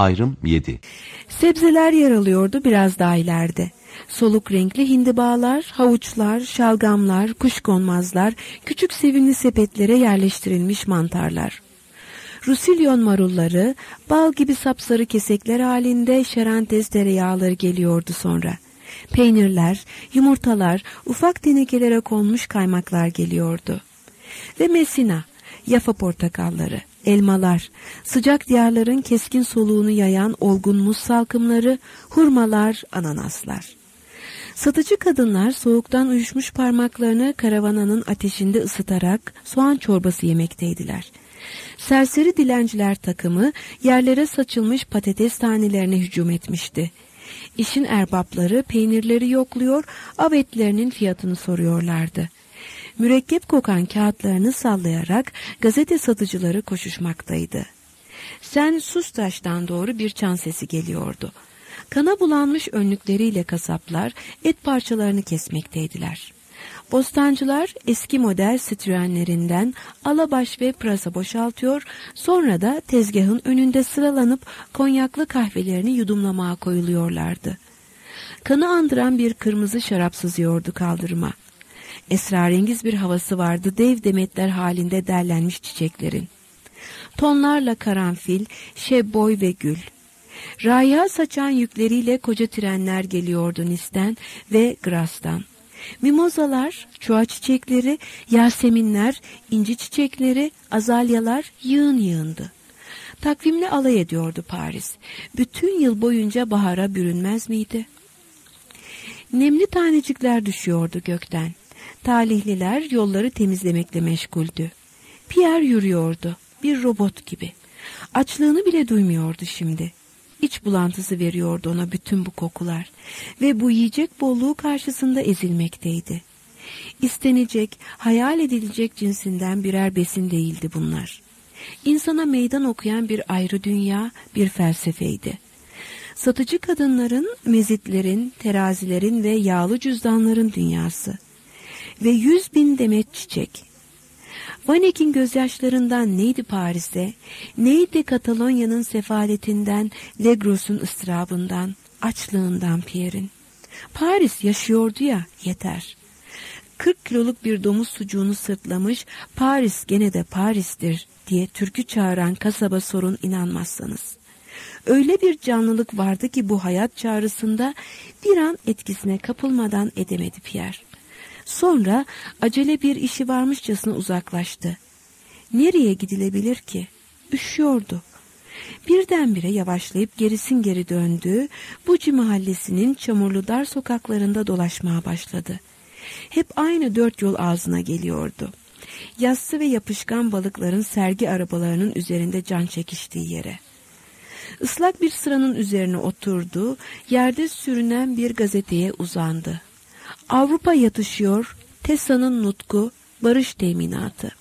Ayrım 7. Sebzeler yer alıyordu biraz daha ileride. Soluk renkli hindibalar, havuçlar, şalgamlar, kuşkonmazlar, küçük sevimli sepetlere yerleştirilmiş mantarlar. Rusilyon marulları, bal gibi sapsarı kesekler halinde şerantes tereyağları geliyordu sonra. Peynirler, yumurtalar, ufak tenekelere konmuş kaymaklar geliyordu. Ve Messina, Yafa portakalları, elmalar, sıcak diyarların keskin soluğunu yayan olgun muz salkımları, hurmalar, ananaslar. Satıcı kadınlar soğuktan uyuşmuş parmaklarını karavananın ateşinde ısıtarak soğan çorbası yemekteydiler. Serseri dilenciler takımı yerlere saçılmış patates tanelerine hücum etmişti. İşin erbapları peynirleri yokluyor, av etlerinin fiyatını soruyorlardı. Mürekkep kokan kağıtlarını sallayarak gazete satıcıları koşuşmaktaydı. Sen Sustaş'tan doğru bir çan sesi geliyordu. Kana bulanmış önlükleriyle kasaplar et parçalarını kesmekteydiler. Bostancılar eski model Citroen'lerinden alabaş ve pırasa boşaltıyor, sonra da tezgahın önünde sıralanıp konyaklı kahvelerini yudumlamaya koyuluyorlardı. Kanı andıran bir kırmızı şarap sızıyordu kaldırıma. Esrarengiz bir havası vardı dev demetler halinde derlenmiş çiçeklerin. Tonlarla karanfil, şebboy ve gül. Raiha saçan yükleriyle koca trenler geliyordu Nice'den ve Gras'tan. Mimozalar, çuha çiçekleri, yaseminler, inci çiçekleri, azalyalar yığın yığındı. Takvimle alay ediyordu Paris. Bütün yıl boyunca bahara bürünmez miydi? Nemli tanecikler düşüyordu gökten. Talihliler yolları temizlemekle meşguldü. Pierre yürüyordu, bir robot gibi. Açlığını bile duymuyordu şimdi. İç bulantısı veriyordu ona bütün bu kokular ve bu yiyecek bolluğu karşısında ezilmekteydi. İstenecek, hayal edilecek cinsinden birer besin değildi bunlar. İnsana meydan okuyan bir ayrı dünya, bir felsefeydi. Satıcı kadınların, mezitlerin, terazilerin ve yağlı cüzdanların dünyası. Ve 100.000 demet çiçek. Van Eyck'in gözyaşlarından neydi Paris'te, neydi Katalonya'nın sefaletinden, Legros'un ıstırabından, açlığından Pierre'in. Paris yaşıyordu ya, yeter. 40 kiloluk bir domuz sucuğunu sırtlamış, Paris gene de Paris'tir diye türkü çağıran kasaba sorun inanmazsanız. Öyle bir canlılık vardı ki bu hayat çağrısında bir an etkisine kapılmadan edemedi Pierre. Sonra acele bir işi varmışçasına uzaklaştı. Nereye gidilebilir ki? Üşüyordu. Birdenbire yavaşlayıp gerisin geri döndü, Buci mahallesinin çamurlu dar sokaklarında dolaşmaya başladı. Hep aynı 4 yol ağzına geliyordu. Yassı ve yapışkan balıkların sergi arabalarının üzerinde can çekiştiği yere. Islak bir sıranın üzerine oturdu, yerde sürünen bir gazeteye uzandı. Avrupa yatışıyor, Tessa'nın nutku, barış teminatı.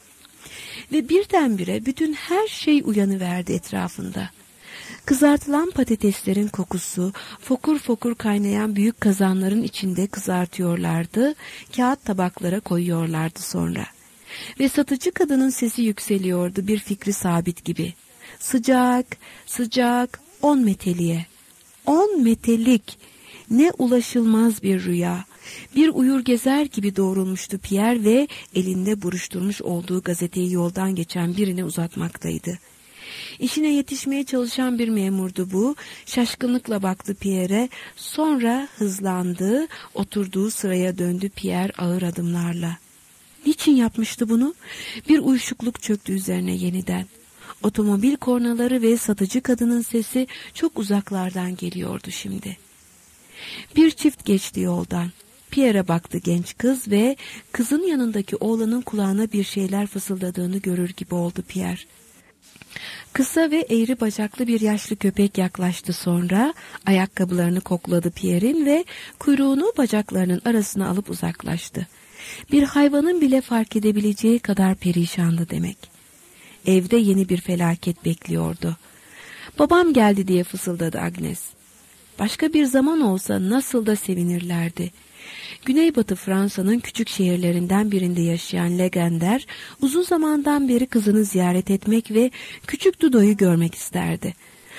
Ve birdenbire bütün her şey uyanıverdi etrafında. Kızartılan patateslerin kokusu, fokur fokur kaynayan büyük kazanların içinde kızartıyorlardı, kağıt tabaklara koyuyorlardı sonra. Ve satıcı kadının sesi yükseliyordu bir fikri sabit gibi. Sıcak, sıcak, 10 meteliğe. 10 metelik, ne ulaşılmaz bir rüya. Bir uyur gezer gibi doğrulmuştu Pierre ve elinde buruşturmuş olduğu gazeteyi yoldan geçen birine uzatmaktaydı. İşine yetişmeye çalışan bir memurdu bu. Şaşkınlıkla baktı Pierre'e, sonra hızlandı, oturduğu sıraya döndü Pierre ağır adımlarla. Niçin yapmıştı bunu? Bir uyuşukluk çöktü üzerine yeniden. Otomobil kornaları ve satıcı kadının sesi çok uzaklardan geliyordu şimdi. Bir çift geçti yoldan. Pierre'e baktı genç kız ve kızın yanındaki oğlanın kulağına bir şeyler fısıldadığını görür gibi oldu Pierre. Kısa ve eğri bacaklı bir yaşlı köpek yaklaştı sonra, ayakkabılarını kokladı Pierre'in ve kuyruğunu bacaklarının arasına alıp uzaklaştı. Bir hayvanın bile fark edebileceği kadar perişandı demek. Evde yeni bir felaket bekliyordu. Babam geldi diye fısıldadı Agnes. Başka bir zaman olsa nasıl da sevinirlerdi. Güneybatı Fransa'nın küçük şehirlerinden birinde yaşayan Legender uzun zamandan beri kızını ziyaret etmek ve küçük Dudo'yu görmek isterdi.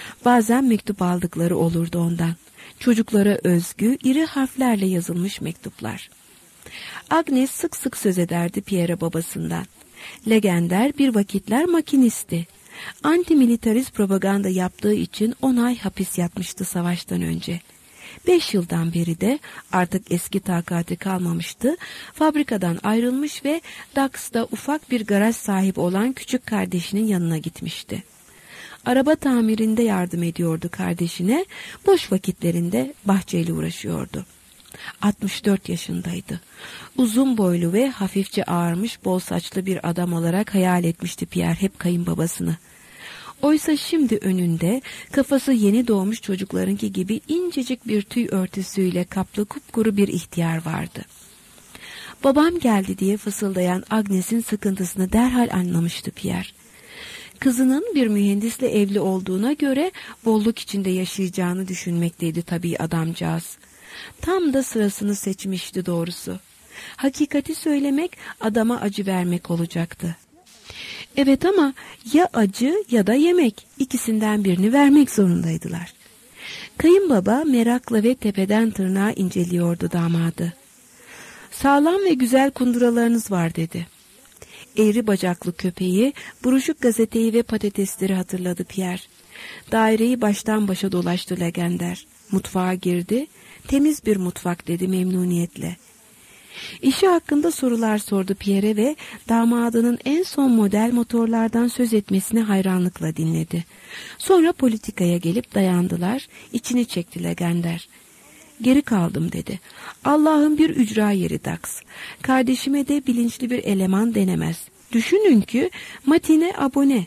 Bazen mektup aldıkları olurdu ondan. Çocuklara özgü, iri harflerle yazılmış mektuplar. Agnes sık sık söz ederdi Pierre'e babasından. Legender bir vakitler makinisti. Antimilitarist propaganda yaptığı için 10 ay hapis yatmıştı savaştan önce. 5 yıldan beri de artık eski takati kalmamıştı. Fabrikadan ayrılmış ve Dax'ta ufak bir garaj sahibi olan küçük kardeşinin yanına gitmişti. Araba tamirinde yardım ediyordu kardeşine, boş vakitlerinde bahçeyle uğraşıyordu. 64 yaşındaydı. Uzun boylu ve hafifçe ağarmış bol saçlı bir adam olarak hayal etmişti Pierre hep kayınbabasını. Oysa şimdi önünde kafası yeni doğmuş çocuklarınki gibi incecik bir tüy örtüsüyle kaplı kupkuru bir ihtiyar vardı. Babam geldi diye fısıldayan Agnes'in sıkıntısını derhal anlamıştı Pierre. Kızının bir mühendisle evli olduğuna göre bolluk içinde yaşayacağını düşünmekteydi tabii adamcağız. Tam da sırasını seçmişti doğrusu. Hakikati söylemek adama acı vermek olacaktı. Evet ama ya acı ya da yemek, ikisinden birini vermek zorundaydılar. Kayınbaba merakla ve tepeden tırnağa inceliyordu damadı. Sağlam ve güzel kunduralarınız var dedi. Eğri bacaklı köpeği, buruşuk gazeteyi ve patatesleri hatırladı Pierre. Daireyi baştan başa dolaştı Legender. Mutfağa girdi. Temiz bir mutfak dedi memnuniyetle. İşi hakkında sorular sordu Pierre'e ve damadının en son model motorlardan söz etmesini hayranlıkla dinledi. Sonra politikaya gelip dayandılar, içini çekti Legender. Geri kaldım dedi. Allah'ın bir ücra yeri Dax. Kardeşime de bilinçli bir eleman denemez. Düşünün ki matine abone.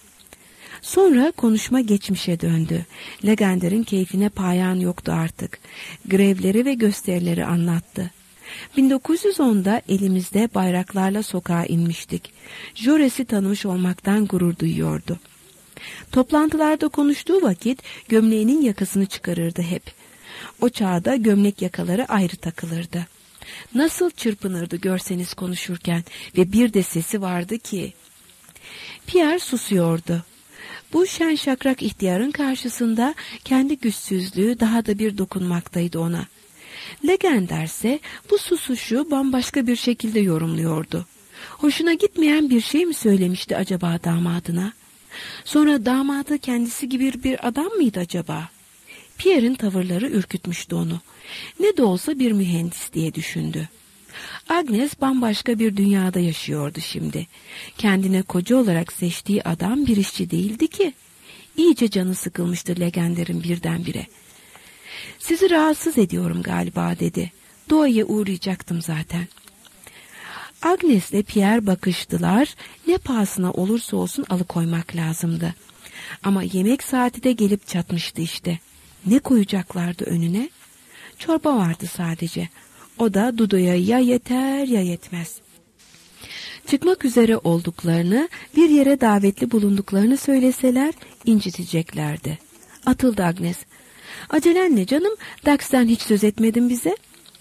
Sonra konuşma geçmişe döndü. Legender'in keyfine payan yoktu artık. Grevleri ve gösterileri anlattı. 1910'da elimizde bayraklarla sokağa inmiştik. Jores'i tanımış olmaktan gurur duyuyordu. Toplantılarda konuştuğu vakit gömleğinin yakasını çıkarırdı hep. O çağda gömlek yakaları ayrı takılırdı. Nasıl çırpınırdı görseniz konuşurken ve bir de sesi vardı ki. Pierre susuyordu. Bu şen şakrak ihtiyarın karşısında kendi güçsüzlüğü daha da bir dokunmaktaydı ona. Legender ise bu susuşu bambaşka bir şekilde yorumluyordu. Hoşuna gitmeyen bir şey mi söylemişti acaba damadına? Sonra damadı kendisi gibi bir adam mıydı acaba? Pierre'in tavırları ürkütmüştü onu. Ne de olsa bir mühendis diye düşündü. Agnes bambaşka bir dünyada yaşıyordu şimdi. Kendine koca olarak seçtiği adam bir işçi değildi ki. İyice canı sıkılmıştı Legender'in birdenbire. Sizi rahatsız ediyorum galiba dedi. Doğaya uğrayacaktım zaten. Agnes'le Pierre bakıştılar. Ne pahasına olursa olsun alıkoymak lazımdı. Ama yemek saati de gelip çatmıştı işte. Ne koyacaklardı önüne? Çorba vardı sadece. O da Dudu'ya ya yeter ya yetmez. Çıkmak üzere olduklarını, bir yere davetli bulunduklarını söyleseler inciteceklerdi. Atıldı Agnes. Acelen ne canım? Dax'tan hiç söz etmedin bize.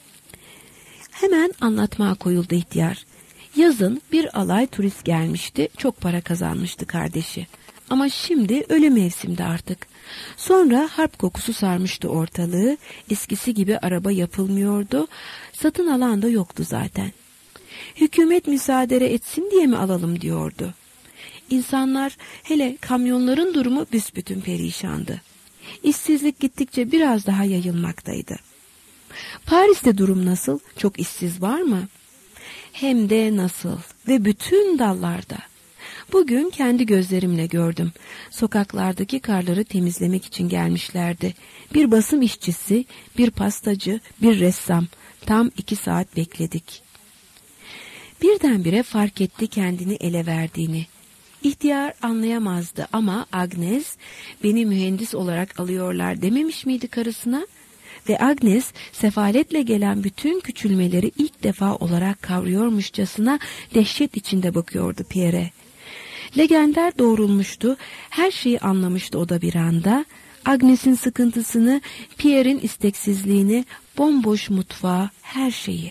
Hemen anlatmaya koyuldu ihtiyar. Yazın bir alay turist gelmişti. Çok para kazanmıştı kardeşi. Ama şimdi ölü mevsimde artık. Sonra harp kokusu sarmıştı ortalığı. Eskisi gibi araba yapılmıyordu. Satın alan da yoktu zaten. Hükümet müsaade etsin diye mi alalım diyordu. İnsanlar, hele kamyonların durumu büsbütün perişandı. İşsizlik gittikçe biraz daha yayılmaktaydı. Paris'te durum nasıl? Çok işsiz var mı? Hem de nasıl ve bütün dallarda. Bugün kendi gözlerimle gördüm. Sokaklardaki karları temizlemek için gelmişlerdi. Bir basım işçisi, bir pastacı, bir ressam. Tam 2 saat bekledik. Birdenbire fark etti kendini ele verdiğini. İhtiyar anlayamazdı ama Agnes, beni mühendis olarak alıyorlar dememiş miydi karısına? Ve Agnes sefaletle gelen bütün küçülmeleri ilk defa olarak kavruyormuşçasına dehşet içinde bakıyordu Pierre'e. Legender doğrulmuştu, her şeyi anlamıştı o da bir anda. Agnes'in sıkıntısını, Pierre'in isteksizliğini, bomboş mutfağı, her şeyi.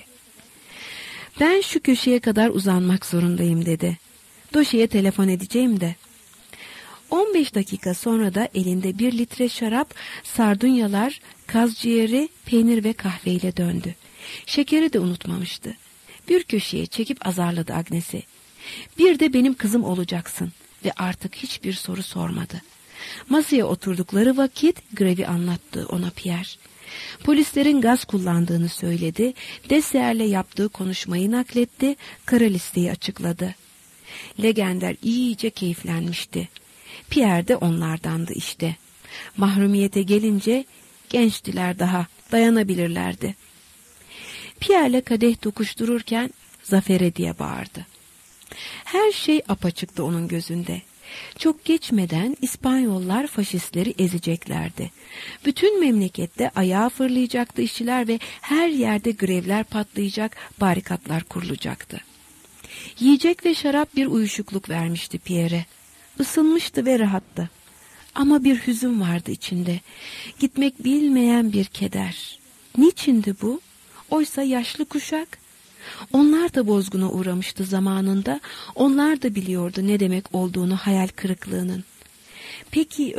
Ben şu köşeye kadar uzanmak zorundayım dedi. Doşe'ye telefon edeceğim de. 15 dakika sonra da elinde 1 litre şarap, sardunyalar, kaz ciğeri, peynir ve kahveyle döndü. Şekeri de unutmamıştı. Bir köşeye çekip azarladı Agnes'i. Bir de benim kızım olacaksın ve artık hiçbir soru sormadı. Masaya oturdukları vakit grevi anlattı ona Pierre. Polislerin gaz kullandığını söyledi, Dessayer'le yaptığı konuşmayı nakletti, kara listeyi açıkladı. Legender iyice keyiflenmişti. Pierre de onlardandı işte. Mahrumiyete gelince gençtiler daha, dayanabilirlerdi. Pierre'le kadeh dokuştururken zafere diye bağırdı. Her şey apaçıktı onun gözünde. Çok geçmeden İspanyollar faşistleri ezeceklerdi. Bütün memlekette ayağa fırlayacaktı işçiler ve her yerde grevler patlayacak, barikatlar kurulacaktı. Yiyecek ve şarap bir uyuşukluk vermişti Pierre'e. Isınmıştı ve rahattı. Ama bir hüzün vardı içinde. Gitmek bilmeyen bir keder. Niçindi bu? Oysa yaşlı kuşak. Onlar da bozguna uğramıştı zamanında. Onlar da biliyordu ne demek olduğunu hayal kırıklığının. Peki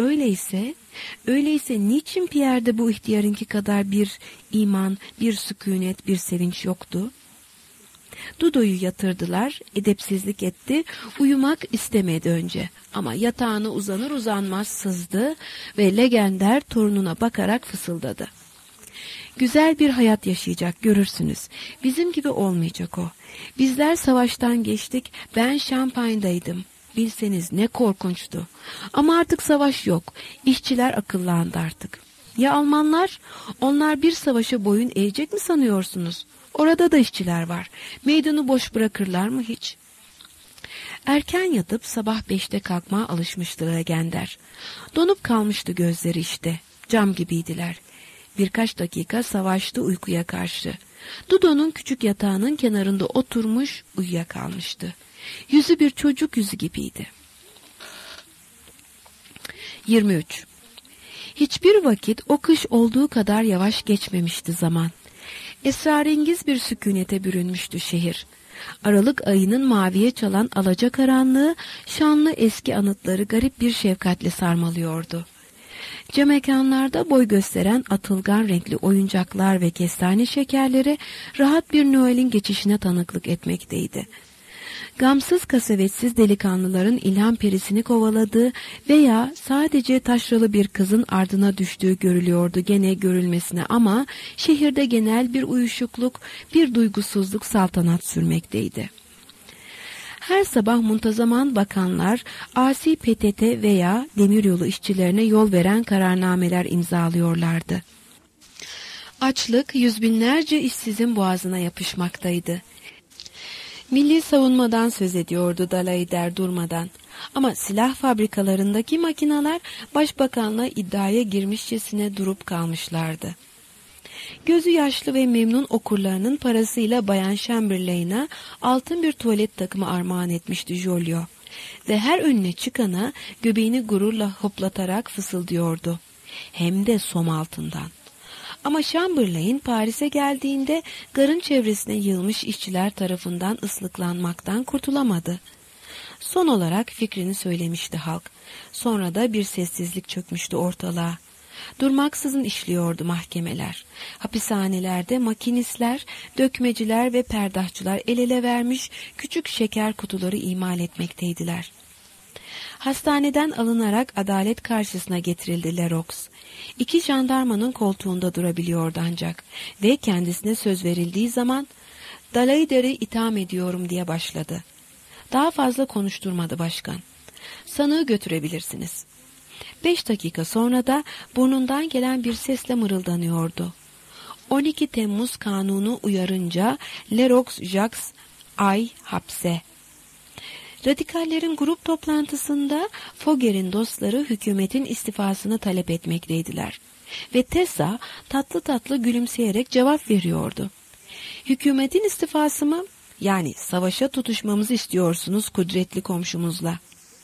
öyleyse niçin Pierre'de bu ihtiyarınki kadar bir iman, bir sükûnet, bir sevinç yoktu? Dudo'yu yatırdılar, edepsizlik etti, uyumak istemedi önce. Ama yatağına uzanır uzanmaz sızdı ve Legender torununa bakarak fısıldadı. Güzel bir hayat yaşayacak, görürsünüz. Bizim gibi olmayacak o. Bizler savaştan geçtik, ben Şampanya'daydım. Bilseniz ne korkunçtu. Ama artık savaş yok, işçiler akıllandı artık. Ya Almanlar? Onlar bir savaşa boyun eğecek mi sanıyorsunuz? Orada da işçiler var. Meydanı boş bırakırlar mı hiç? Erken yatıp sabah 5'te kalkmaya alışmıştı Legender. Donup kalmıştı gözleri işte. Cam gibiydiler. Birkaç dakika savaştı uykuya karşı. Dudo'nun küçük yatağının kenarında oturmuş uyuyakalmıştı. Yüzü bir çocuk yüzü gibiydi. 23. Hiçbir vakit o kış olduğu kadar yavaş geçmemişti zaman. Esrarengiz bir sükûnete bürünmüştü şehir. Aralık ayının maviye çalan alacakaranlığı şanlı eski anıtları garip bir şefkatle sarmalıyordu. Camekanlarda boy gösteren atılgan renkli oyuncaklar ve kestane şekerleri rahat bir Noel'in geçişine tanıklık etmekteydi. Gamsız kasavetsiz delikanlıların ilham perisini kovaladığı veya sadece taşralı bir kızın ardına düştüğü görülüyordu gene görülmesine ama şehirde genel bir uyuşukluk, bir duygusuzluk saltanat sürmekteydi. Her sabah muntazaman bakanlar, asi PTT veya demiryolu işçilerine yol veren kararnameler imzalıyorlardı. Açlık yüz binlerce işsizin boğazına yapışmaktaydı. Milli savunmadan söz ediyordu Dalaider durmadan. Ama silah fabrikalarındaki makineler başbakanla iddiaya girmişçesine durup kalmışlardı. Gözü yaşlı ve memnun okurlarının parasıyla Bayan Chamberlain'a altın bir tuvalet takımı armağan etmişti Jolio. Ve her önüne çıkana göbeğini gururla hoplatarak fısıldıyordu. Hem de som altından. Ama Chamberlain Paris'e geldiğinde garın çevresine yığılmış işçiler tarafından ıslıklanmaktan kurtulamadı. Son olarak fikrini söylemişti halk. Sonra da bir sessizlik çökmüştü ortalığa. Durmaksızın işliyordu mahkemeler. Hapishanelerde makinistler, dökmeciler ve perdahçılar el ele vermiş küçük şeker kutuları imal etmekteydiler. Hastaneden alınarak adalet karşısına getirildi Lerox. 2 jandarmanın koltuğunda durabiliyordu ancak ve kendisine söz verildiği zaman Dalaider'i itham ediyorum diye başladı. Daha fazla konuşturmadı başkan. Sanığı götürebilirsiniz. 5 dakika sonra da burnundan gelen bir sesle mırıldanıyordu. 12 Temmuz kanunu uyarınca Lerox Jacques ay hapse. Radikallerin grup toplantısında Foger'in dostları hükümetin istifasını talep etmekteydiler. Ve Tessa tatlı tatlı gülümseyerek cevap veriyordu. Hükümetin istifası mı? Yani savaşa tutuşmamızı istiyorsunuz kudretli komşumuzla.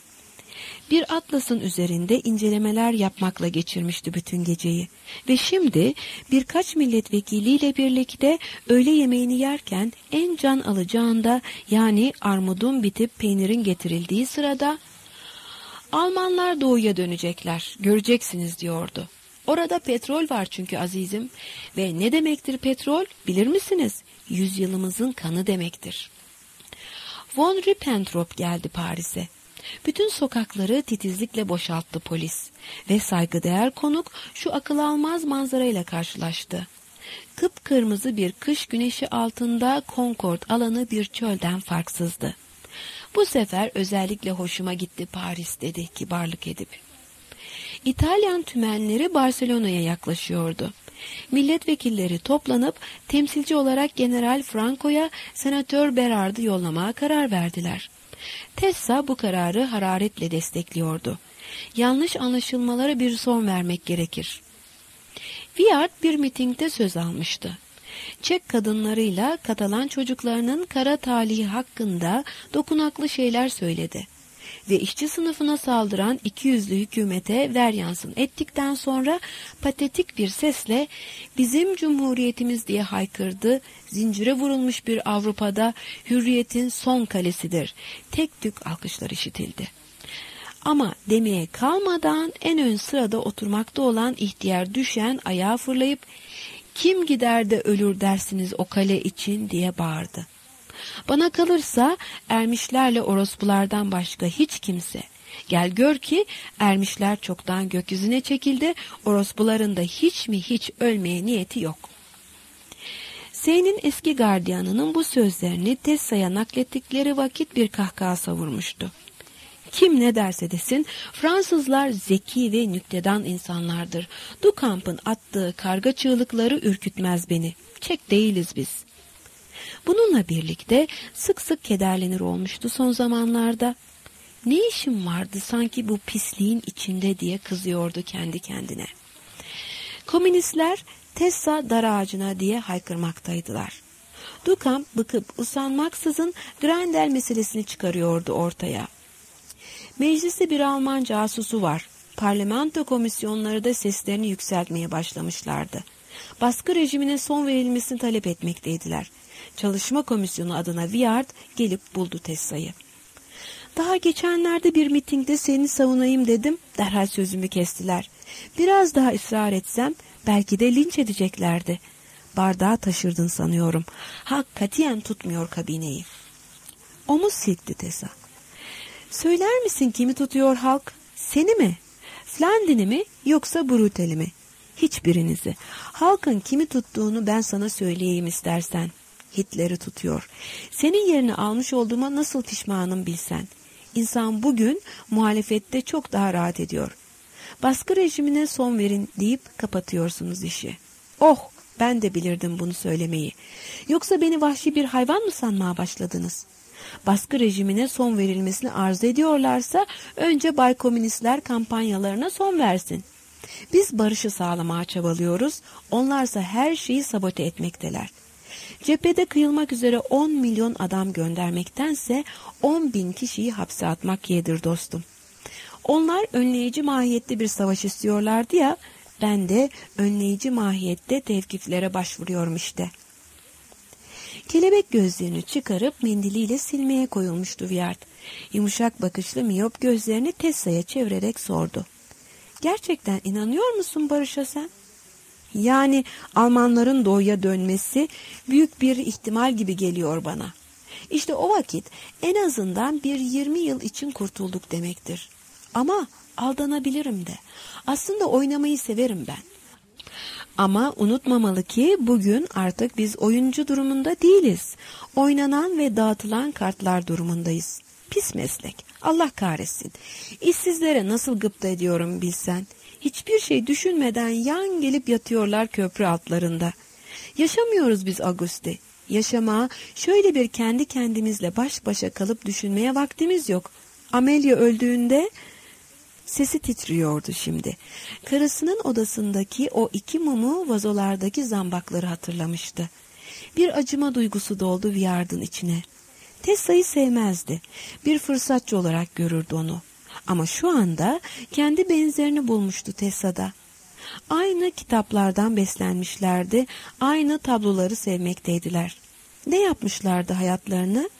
Bir atlasın üzerinde incelemeler yapmakla geçirmişti bütün geceyi. Ve şimdi birkaç milletvekiliyle birlikte öğle yemeğini yerken en can alacağında yani armudun bitip peynirin getirildiği sırada Almanlar doğuya dönecekler, göreceksiniz diyordu. Orada petrol var çünkü azizim. Ve ne demektir petrol bilir misiniz? Yüzyılımızın kanı demektir. Von Ribbentrop geldi Paris'e. Bütün sokakları titizlikle boşalttı polis. Ve saygıdeğer konuk şu akıl almaz manzarayla karşılaştı. Kıpkırmızı bir kış güneşi altında Concord alanı bir çölden farksızdı. Bu sefer özellikle hoşuma gitti Paris dedi kibarlık edip. İtalyan tümenleri Barcelona'ya yaklaşıyordu. Milletvekilleri toplanıp temsilci olarak General Franco'ya Senatör Berard'ı yollamaya karar verdiler. Tessa bu kararı hararetle destekliyordu. Yanlış anlaşılmalara bir son vermek gerekir. Viard bir mitingde söz almıştı. Çek kadınlarıyla Katalan çocuklarının kara talihi hakkında dokunaklı şeyler söyledi. Ve işçi sınıfına saldıran ikiyüzlü hükümete veryansın ettikten sonra patetik bir sesle bizim cumhuriyetimiz diye haykırdı, zincire vurulmuş bir Avrupa'da hürriyetin son kalesidir. Tek tük alkışlar işitildi. Ama demeye kalmadan en ön sırada oturmakta olan ihtiyar düşen ayağa fırlayıp kim gider de ölür dersiniz o kale için diye bağırdı. Bana kalırsa ermişlerle orospulardan başka hiç kimse. Gel gör ki ermişler çoktan gökyüzüne çekildi, orospuların da hiç mi hiç ölmeye niyeti yok. Sey'nin eski gardiyanının bu sözlerini Tessa'ya naklettikleri vakit bir kahkaha savurmuştu. Kim ne derse desin Fransızlar zeki ve nüktedan insanlardır. Duchamp'ın attığı karga çığlıkları ürkütmez beni. Çek değiliz biz. Bununla birlikte sık sık kederlenir olmuştu son zamanlarda. Ne işim vardı sanki bu pisliğin içinde diye kızıyordu kendi kendine. Komünistler Tessa dar ağacına diye haykırmaktaydılar. Duchamp bıkıp usanmaksızın Grendel meselesini çıkarıyordu ortaya. Mecliste bir Alman casusu var. Parlamento komisyonları da seslerini yükseltmeye başlamışlardı. Baskı rejimine son verilmesini talep etmekteydiler. Çalışma komisyonu adına Viard gelip buldu Tessa'yı. Daha geçenlerde bir mitingde seni savunayım dedim, derhal sözümü kestiler. Biraz daha ısrar etsem belki de linç edeceklerdi. Bardağı taşırdın sanıyorum. Halk katiyen tutmuyor kabineyi. Omuz silkti Tessa. Söyler misin kimi tutuyor halk? Seni mi? Flandin'i mi yoksa Brutel'i mi? Hiçbirinizi. Halkın kimi tuttuğunu ben sana söyleyeyim istersen. Hitler'i tutuyor. Senin yerini almış olduğuma nasıl pişmanım bilsen. İnsan bugün muhalefette çok daha rahat ediyor. Baskı rejimine son verin deyip kapatıyorsunuz işi. Oh, ben de bilirdim bunu söylemeyi. Yoksa beni vahşi bir hayvan mı sanmaya başladınız? Baskı rejimine son verilmesini arzu ediyorlarsa önce Bay Komünistler kampanyalarına son versin. Biz barışı sağlamaya çabalıyoruz, onlarsa her şeyi sabote etmekteler. Cephede kıyılmak üzere 10 milyon adam göndermektense 10.000 kişiyi hapse atmak yedir dostum. Onlar önleyici mahiyette bir savaş istiyorlardı ya, ben de önleyici mahiyette tevkiflere başvuruyorum işte. Kelebek gözlerini çıkarıp mendiliyle silmeye koyulmuştu Viard. Yumuşak bakışlı miyop gözlerini Tessa'ya çevirerek sordu. Gerçekten inanıyor musun barışa sen? Yani Almanların doğuya dönmesi büyük bir ihtimal gibi geliyor bana. İşte o vakit en azından bir 20 yıl için kurtulduk demektir. Ama aldanabilirim de. Aslında oynamayı severim ben. Ama unutmamalı ki bugün artık biz oyuncu durumunda değiliz. Oynanan ve dağıtılan kartlar durumundayız. Pis meslek. Allah kahretsin. İşsizlere nasıl gıpta ediyorum bilsen. Hiçbir şey düşünmeden yan gelip yatıyorlar köprü altlarında. Yaşamıyoruz biz Auguste. Yaşamaya şöyle bir kendi kendimizle baş başa kalıp düşünmeye vaktimiz yok. Amelia öldüğünde sesi titriyordu şimdi. Karısının odasındaki o 2 mumu vazolardaki zambakları hatırlamıştı. Bir acıma duygusu doldu Viard'ın içine. Tessa'yı sevmezdi. Bir fırsatçı olarak görürdü onu. Ama şu anda kendi benzerini bulmuştu Tessa'da. Aynı kitaplardan beslenmişlerdi, aynı tabloları sevmekteydiler. Ne yapmışlardı hayatlarını?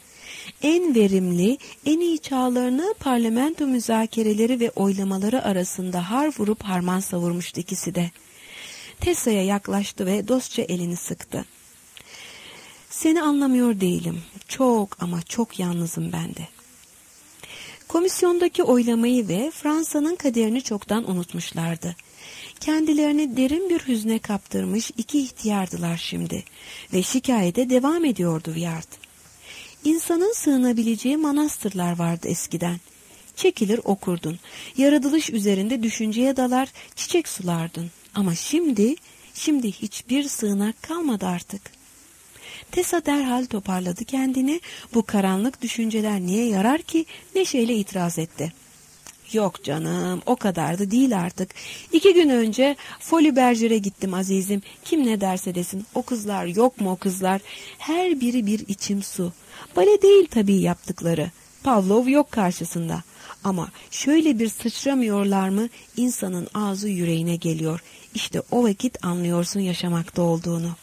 En verimli, en iyi çağlarını parlamento müzakereleri ve oylamaları arasında har vurup harman savurmuştu ikisi de. Tessa'ya yaklaştı ve dostça elini sıktı. Seni anlamıyor değilim. Çok ama çok yalnızım ben de. Komisyondaki oylamayı ve Fransa'nın kaderini çoktan unutmuşlardı. Kendilerini derin bir hüzne kaptırmış iki ihtiyardılar şimdi ve şikayete devam ediyordu Viyart. İnsanın sığınabileceği manastırlar vardı eskiden. Çekilir okurdun, yaratılış üzerinde düşünceye dalar, çiçek sulardın. Ama şimdi hiçbir sığınak kalmadı artık. Tessa derhal toparladı kendini. Bu karanlık düşünceler niye yarar ki? Neşeyle itiraz etti. Yok canım, o kadar da değil artık. 2 gün önce Folies Bergere'e gittim azizim. Kim ne derse desin, o kızlar yok mu o kızlar? Her biri bir içim su. Bale değil tabii yaptıkları. Pavlov yok karşısında. Ama şöyle bir sıçramıyorlar mı insanın ağzı yüreğine geliyor. İşte o vakit anlıyorsun yaşamakta olduğunu.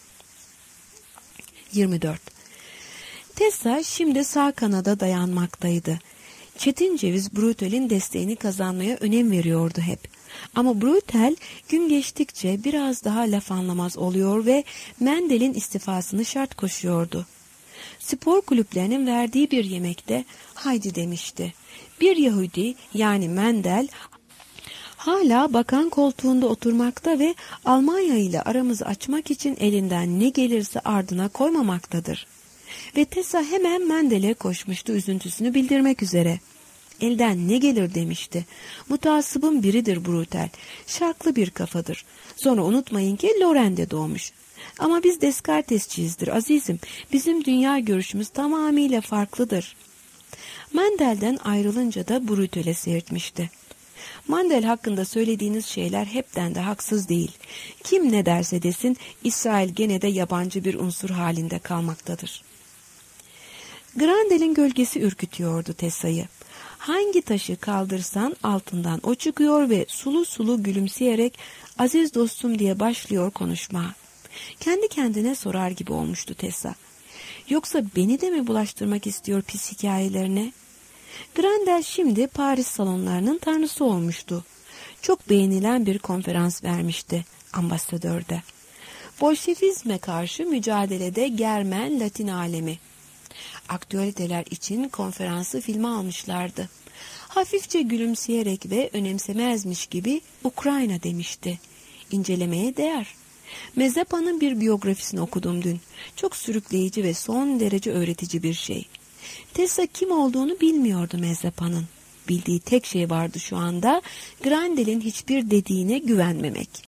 24. Tessa şimdi sağ kanada dayanmaktaydı. Çetin Ceviz Brutel'in desteğini kazanmaya önem veriyordu hep. Ama Brutel gün geçtikçe biraz daha laf anlamaz oluyor ve Mendel'in istifasını şart koşuyordu. Spor kulüplerinin verdiği bir yemekte haydi demişti. Bir Yahudi yani Mendel hala bakan koltuğunda oturmakta ve Almanya ile aramızı açmak için elinden ne gelirse ardına koymamaktadır. Ve Tessa hemen Mendel'e koşmuştu üzüntüsünü bildirmek üzere. Elden ne gelir demişti. Mutasibin biridir Brutel. Şarklı bir kafadır. Sonra unutmayın ki Loren'de doğmuş. Ama biz Descartes'çiyizdir azizim. Bizim dünya görüşümüz tamamıyla farklıdır. Mendel'den ayrılınca da Brutel'e seyirtmişti. Mendel hakkında söylediğiniz şeyler hepten de haksız değil. Kim ne derse desin İsrail gene de yabancı bir unsur halinde kalmaktadır. Grandel'in gölgesi ürkütüyordu Tessa'yı. Hangi taşı kaldırsan altından o çıkıyor ve sulu sulu gülümseyerek aziz dostum diye başlıyor konuşmaya. Kendi kendine sorar gibi olmuştu Tessa. Yoksa beni de mi bulaştırmak istiyor pis hikayelerine? Grandel şimdi Paris salonlarının tanrısı olmuştu. Çok beğenilen bir konferans vermişti ambasadörde. Bolşevizme karşı mücadelede Germen Latin alemi. Aktüeliteler için konferansı filme almışlardı. Hafifçe gülümseyerek ve önemsemezmiş gibi Ukrayna demişti. İncelemeye değer. Mazepa'nın bir biyografisini okudum dün. Çok sürükleyici ve son derece öğretici bir şey. Tessa kim olduğunu bilmiyordu Mazepa'nın. Bildiği tek şey vardı şu anda, Grandel'in hiçbir dediğine güvenmemek.